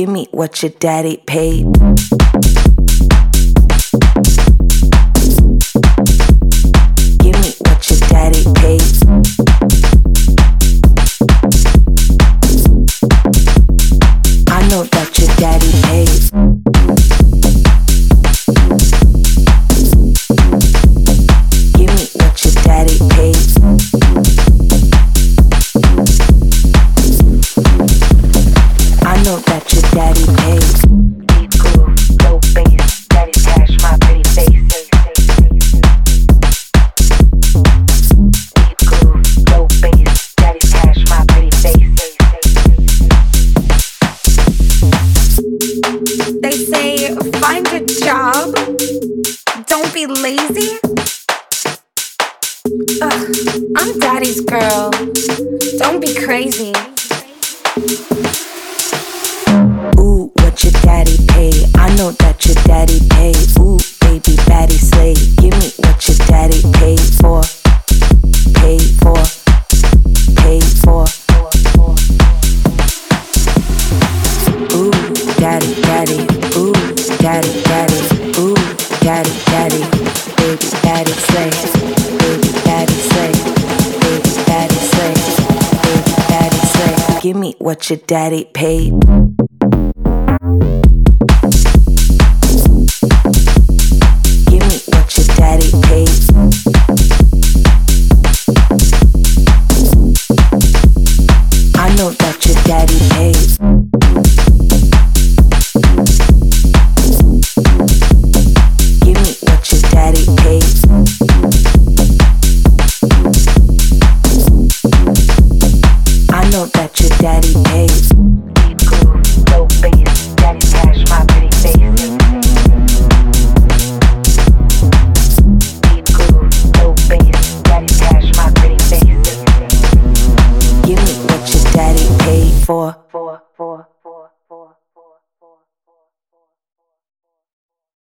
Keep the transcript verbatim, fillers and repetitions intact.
Give me what your daddy paid. Give me what your daddy paid. I know that your daddy paid. Give me what your daddy paid. I know that your daddy paid. Deep groove, low bass, daddy cash, my pretty face. Deep groove, low bass, daddy cash, my pretty face. They say find a job, don't be lazy. Ugh, I'm daddy's girl, don't be crazy. Ooh, what your daddy pay? I know that your daddy pay. Ooh, baby, baddie slay. Give me what your daddy paid for. Paid for. Paid for. Ooh, daddy, daddy. Ooh, daddy, daddy. Ooh, daddy, daddy. Baby, baddie slay. Baby, baddie slay. Baby, baddie slay. Baby, baddie slay. Give me what your daddy paid.